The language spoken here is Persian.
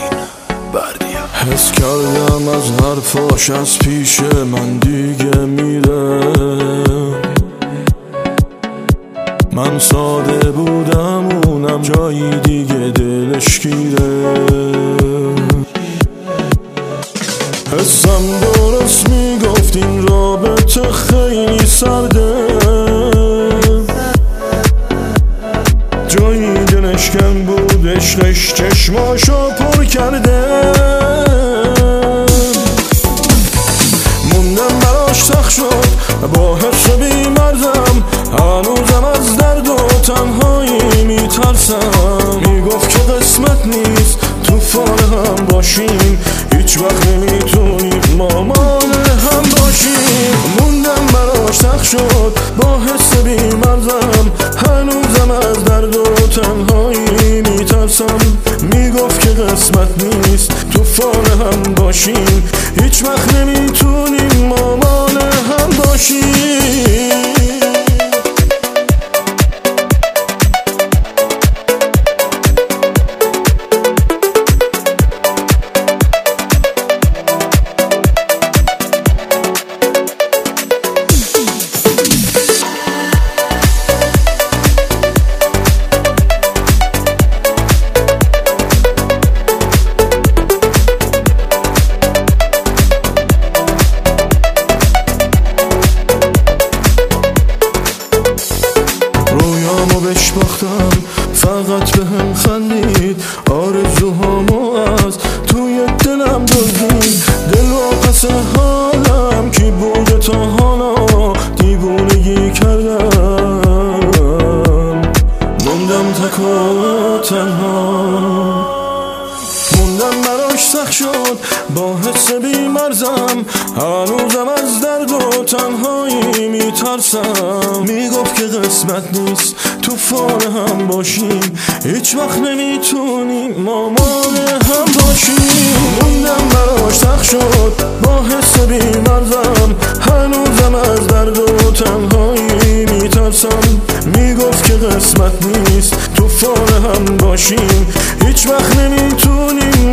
حس کردم از حرفاش از پیش من دیگه میره. من ساده بودم اونم جایی دیگه دلش گیره. حسم درست میگفت این رابطه خیلی سرده، جایی دلش کم بود عشقش چشماشو پر کرده. موندم براش سخت شد با حس بیمرزم، هنوزم از درد و تنهایی میترسم. میگفت که قسمت نیست طوفان هم باشیم، هیچ وقت نمیتونیم مامان هم باشیم. موندم براش سخت شد با حس بیمرزم، هنوزم از درد و تنهایی میترسم. میگفت که قسمت نیست طوفان هم باشیم، هیچ وقت نمیتونیم مامان هم باشیم. باختم فقط به هم خندید، آرزوهامو از توی دلم دزدید. دل واپس حالم کی بوده تا حالا دیوونگی کردم. موندم تک و تنها، موندم براش سخت شد با حس بیمرزم، هنوزم از درد و تنهایی میترسم. میگفت که قسمت نیست طوفان هم باشیم، هیچ وقت نمیتونیم مامان هم باشیم. موندم براش سخت شد با حس بیمرزم، هنوزم از درد و تنهایی میترسم. میگفت که قسمت نیست طوفان هم باشیم، هیچ وقت نمیتونیم